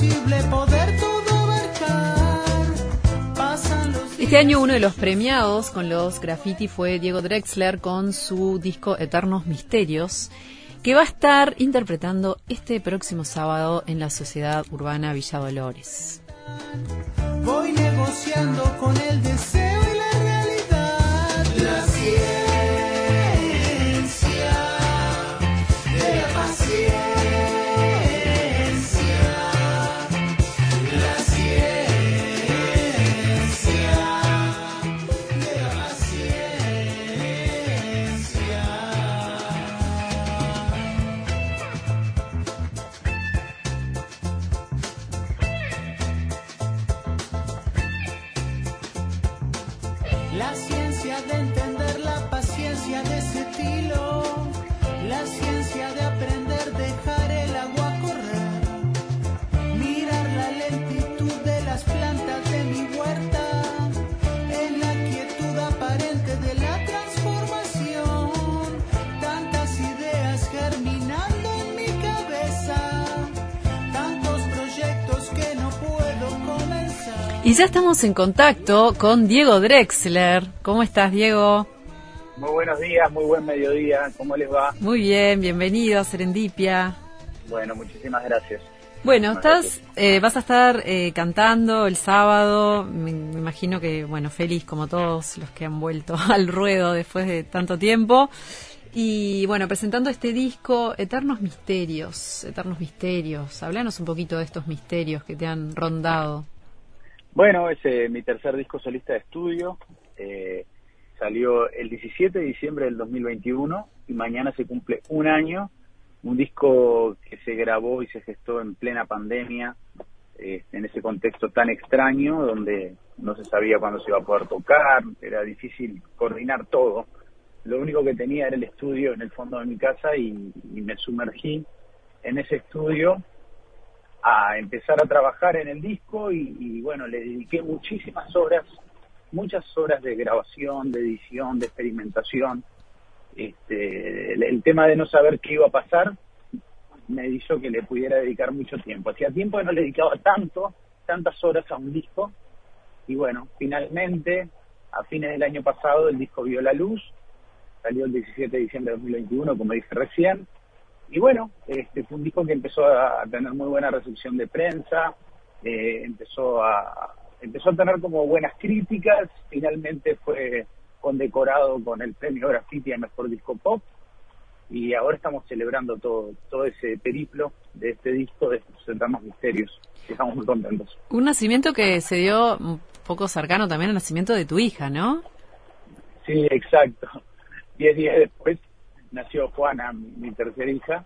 imposible poder todo abarcar. Pasan los Este año uno de los premiados con los graffiti fue Diego Drexler con su disco Eternos Misterios, que va a estar interpretando este próximo sábado en la Sociedad Urbana Villa Dolores. voy negociando con el deseo y la realidad. La ciencia de la paciencia. La ciencia de la paciencia. La ciencia de entender la paciencia de ese estilo, la ciencia de aprender, dejar el agua correr, mirar la lentitud de las plantas de mi huerta, en la quietud aparente de la transformación, tantas ideas germinando en mi cabeza, tantos proyectos que no puedo comenzar. Y ya estamos en contacto con Diego Drexler. ¿Cómo estás, Diego? Muy buenos días, muy buen mediodía, ¿cómo les va? Muy bien, bienvenido a Serendipia. Bueno, muchísimas gracias. Bueno, Muchísimas vas a estar cantando el sábado, me imagino que, bueno, feliz como todos los que han vuelto al ruedo después de tanto tiempo. Y bueno, presentando este disco, Eternos Misterios. Háblanos un poquito de estos misterios que te han rondado. Bueno, es mi tercer disco solista de estudio, salió el 17 de diciembre del 2021 y mañana se cumple un año, un disco que se grabó y se gestó en plena pandemia, en ese contexto tan extraño donde no se sabía cuándo se iba a poder tocar, era difícil coordinar todo. Lo único que tenía era el estudio en el fondo de mi casa y me sumergí en ese estudio a empezar a trabajar en el disco y bueno, le dediqué muchas horas de grabación, de edición, de experimentación. El tema de no saber qué iba a pasar me hizo que le pudiera dedicar mucho tiempo. Hacía tiempo que no le dedicaba tantas horas a un disco y bueno, finalmente a fines del año pasado el disco vio la luz, salió el 17 de diciembre de 2021, como dije recién. Y bueno, fue un disco que empezó a tener muy buena recepción de prensa, empezó a tener como buenas críticas, finalmente fue condecorado con el premio Graffiti a Mejor Disco Pop, y ahora estamos celebrando todo ese periplo de este disco, de estos Eternos Misterios, y estamos muy contentos. Un nacimiento que se dio un poco cercano también al nacimiento de tu hija, ¿no? Sí, exacto. 10 días después nació Juana, mi tercera hija,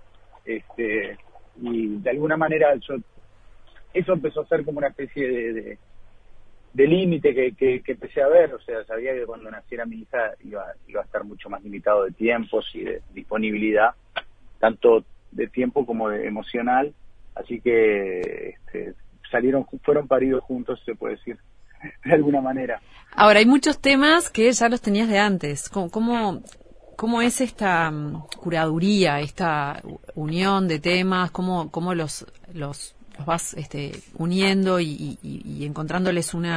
y de alguna manera eso empezó a ser como una especie de límite que empecé a ver. O sea, sabía que cuando naciera mi hija iba a estar mucho más limitado de tiempos y de disponibilidad, tanto de tiempo como de emocional, así que fueron paridos juntos, se puede decir, de alguna manera. Ahora, hay muchos temas que ya los tenías de antes. ¿Cómo es esta curaduría, esta unión de temas? ¿Cómo los vas uniendo y encontrándoles un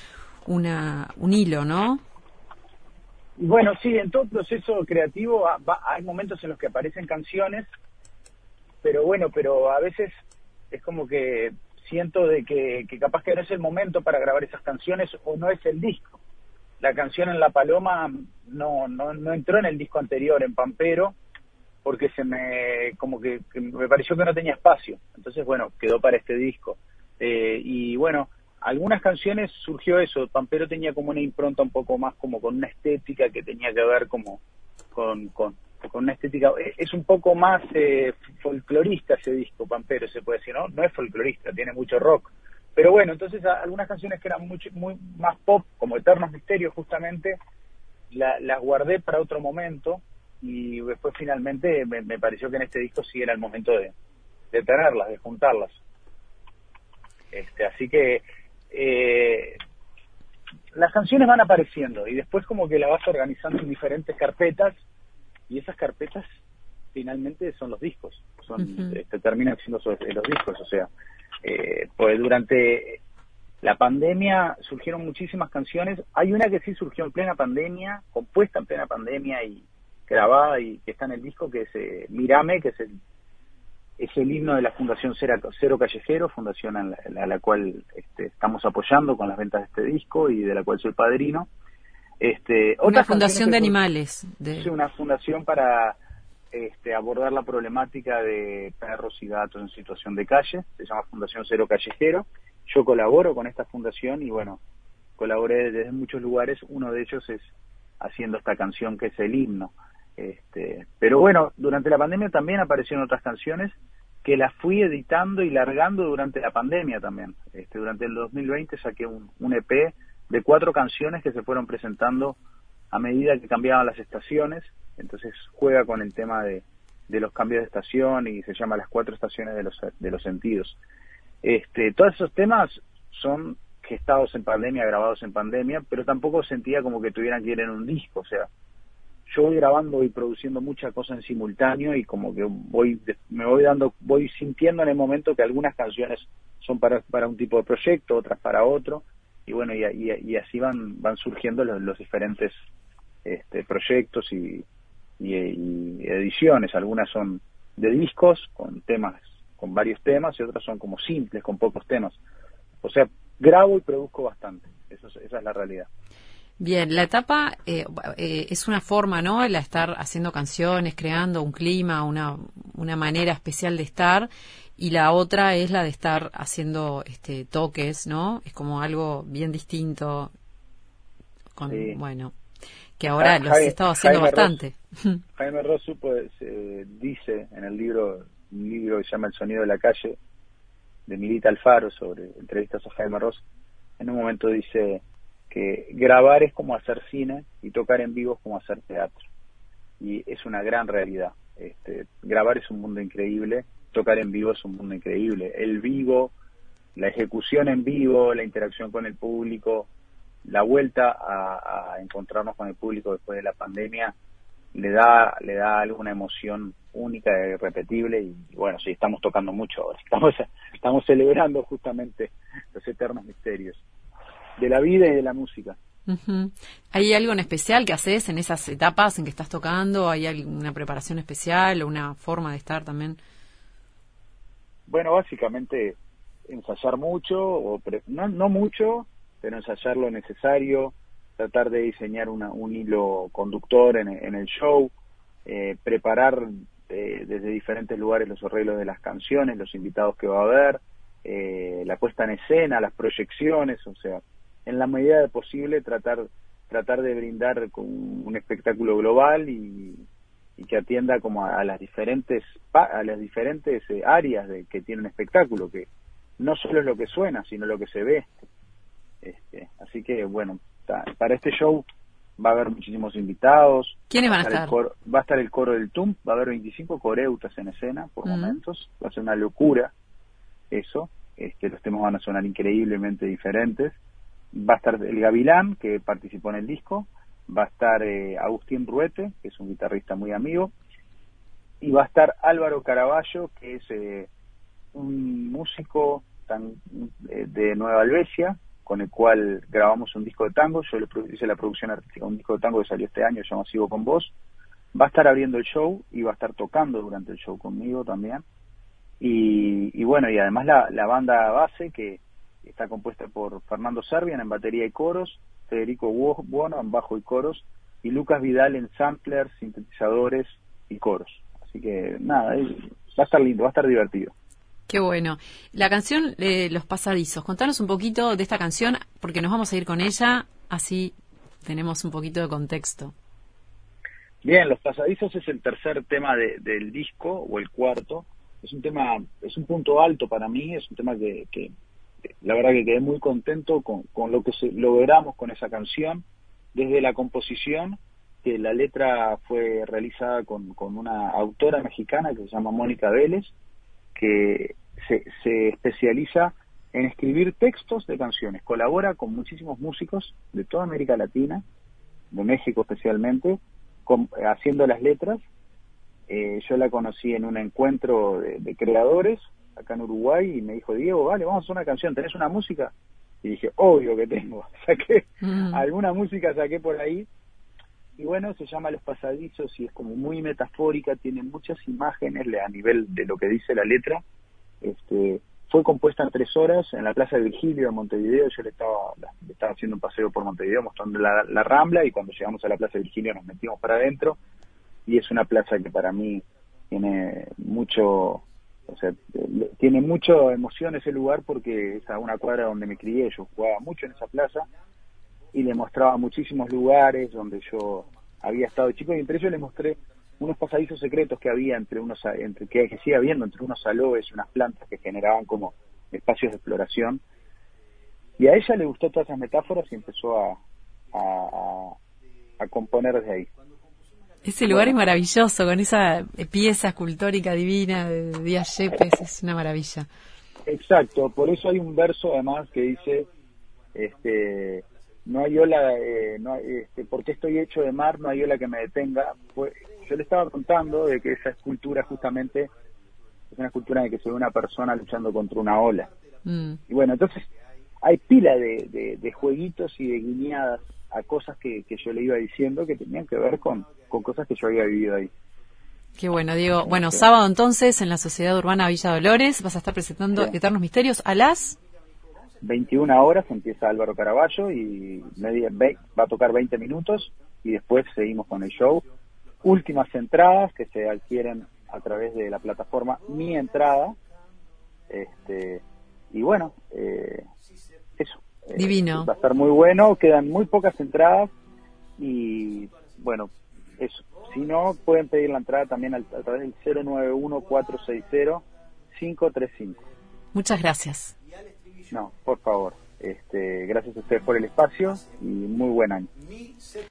hilo, ¿no? Bueno, sí, en todo proceso creativo hay momentos en los que aparecen canciones, pero a veces es como que siento de que capaz que no es el momento para grabar esas canciones o no es el disco. La canción en La Paloma no entró en el disco anterior, en Pampero, porque como que me pareció que no tenía espacio. Entonces, bueno, quedó para este disco. Y bueno, algunas canciones surgió eso. Pampero tenía como una impronta un poco más como con una estética que tenía que ver como con una estética. Es un poco más folclorista ese disco, Pampero, se puede decir, ¿no? No es folclorista, tiene mucho rock. Pero bueno, entonces algunas canciones que eran muy más pop, como Eternos Misterios justamente, las guardé para otro momento y después finalmente me pareció que en este disco sí era el momento de tenerlas, de juntarlas. Así que las canciones van apareciendo y después como que las vas organizando en diferentes carpetas y esas carpetas finalmente son los discos, terminan siendo los discos, o sea, pues durante la pandemia surgieron muchísimas canciones. Hay una que sí surgió en plena pandemia, compuesta en plena pandemia y grabada, y que está en el disco, que es Mírame, que es el himno de la Fundación Cero Callejero, fundación a la cual estamos apoyando con las ventas de este disco y de la cual soy padrino. Una fundación de animales. Sí, una fundación para abordar la problemática de perros y gatos en situación de calle. Se llama Fundación Cero Callejero. Yo colaboro con esta fundación y bueno, colaboré desde muchos lugares. Uno de ellos es haciendo esta canción que es el himno. Pero bueno, durante la pandemia también aparecieron otras canciones que las fui editando y largando durante la pandemia también. Durante el 2020 saqué un EP de 4 canciones que se fueron presentando a medida que cambiaban las estaciones. Entonces juega con el tema de los cambios de estación y se llama Las 4 estaciones de los sentidos. Todos esos temas son gestados en pandemia, grabados en pandemia, pero tampoco sentía como que tuvieran que ir en un disco. O sea, yo voy grabando y produciendo muchas cosas en simultáneo y como que voy sintiendo en el momento que algunas canciones son para un tipo de proyecto, otras para otro, y bueno, y así van surgiendo los diferentes proyectos y ediciones. Algunas son de discos con varios temas, y otras son como simples, con pocos temas. O sea, grabo y produzco bastante. Esa es la realidad. Bien, la etapa es una forma, ¿no? La estar haciendo canciones, creando un clima, una manera especial de estar, y la otra es la de estar haciendo toques, ¿no? Es como algo bien distinto, sí. Bueno, que ahora los he estado haciendo bastante. Jaime Ross dice en un libro que se llama El sonido de la calle, de Milita Alfaro, sobre entrevistas a Jaime Ross. En un momento dice que grabar es como hacer cine y tocar en vivo es como hacer teatro, y es una gran realidad. Grabar es un mundo increíble, tocar en vivo es un mundo increíble. El vivo, la ejecución en vivo, la interacción con el público, la vuelta a encontrarnos con el público después de la pandemia le da alguna emoción única e irrepetible. Y bueno, sí, estamos tocando mucho ahora, estamos celebrando justamente los eternos misterios de la vida y de la música. Uh-huh. ¿Hay algo en especial que haces en esas etapas en que estás tocando? ¿Hay alguna preparación especial o una forma de estar también? Bueno, básicamente ensayar mucho, no mucho, pero ensayar lo necesario, tratar de diseñar un hilo conductor en el show, preparar desde diferentes lugares los arreglos de las canciones, los invitados que va a haber, la puesta en escena, las proyecciones. O sea, en la medida de posible tratar de brindar un espectáculo global y que atienda como a las diferentes áreas que tiene un espectáculo, que no solo es lo que suena, sino lo que se ve. Así que bueno, para este show va a haber muchísimos invitados. ¿Quiénes van a estar? Va a estar el coro del TUM, va a haber 25 coreutas en escena por momentos. Va a ser una locura eso. Los temas van a sonar increíblemente diferentes. Va a estar el Gavilán, que participó en el disco. Va a estar Agustín Ruete, que es un guitarrista muy amigo. Y va a estar Álvaro Caraballo, que es un músico de Nueva Albesia, con el cual grabamos un disco de tango. Yo le hice la producción artística, un disco de tango que salió este año, llamado Sigo con Vos. Va a estar abriendo el show y va a estar tocando durante el show conmigo también. Y bueno, y además la banda base, que está compuesta por Fernando Servian en batería y coros, Federico Buono en bajo y coros, y Lucas Vidal en samplers, sintetizadores y coros. Así que nada, va a estar lindo, va a estar divertido. Qué bueno. La canción Los Pasadizos, contanos un poquito de esta canción, porque nos vamos a ir con ella, así tenemos un poquito de contexto. Bien, Los Pasadizos es el tercer tema del disco, o el cuarto. Es un punto alto para mí, es un tema que la verdad que quedé muy contento con lo que logramos con esa canción, desde la composición, que la letra fue realizada con una autora mexicana que se llama Mónica Vélez, que se especializa en escribir textos de canciones. Colabora con muchísimos músicos de toda América Latina, de México especialmente, haciendo las letras, Yo la conocí en un encuentro de creadores acá en Uruguay y me dijo, Diego, vale, vamos a hacer una canción, ¿tenés una música? Y dije, obvio que tengo. Saqué alguna música, saqué por ahí. Y bueno, se llama Los Pasadizos y es como muy metafórica, tiene muchas imágenes a nivel de lo que dice la letra. Fue compuesta en 3 horas en la Plaza de Virgilio en Montevideo. Yo le estaba haciendo un paseo por Montevideo mostrando la Rambla, y cuando llegamos a la Plaza de Virgilio nos metimos para adentro, y es una plaza que para mí tiene mucho, o sea, tiene mucha emoción ese lugar, porque es a una cuadra donde me crié. Yo jugaba mucho en esa plaza y le mostraba muchísimos lugares donde yo había estado de chico, y entre ellos le mostré unos pasadizos secretos que había que sigue habiendo entre unos aloes y unas plantas que generaban como espacios de exploración. Y a ella le gustó todas esas metáforas y empezó a componer desde ahí. Ese lugar es maravilloso, con esa pieza escultórica divina de Díaz Yepes, es una maravilla. Exacto, por eso hay un verso además que dice, no hay ola, porque estoy hecho de mar, no hay ola que me detenga. Yo le estaba contando de que esa escultura justamente es una escultura en la que se ve una persona luchando contra una ola. Y bueno, entonces hay pila de jueguitos y de guiñadas a cosas que yo le iba diciendo que tenían que ver con cosas que yo había vivido ahí. Qué bueno, Diego. Bueno, sábado entonces en la Sociedad Urbana Villa Dolores vas a estar presentando Eternos Misterios a las 21 horas. Empieza Álvaro Caraballo y va a tocar 20 minutos y después seguimos con el show. Últimas entradas que se adquieren a través de la plataforma Mi Entrada. Y bueno, eso. Divino. Va a estar muy bueno, quedan muy pocas entradas y bueno, eso. Si no, pueden pedir la entrada también a través del 091-460-535. Muchas gracias. No, por favor. Gracias a ustedes por el espacio y muy buen año.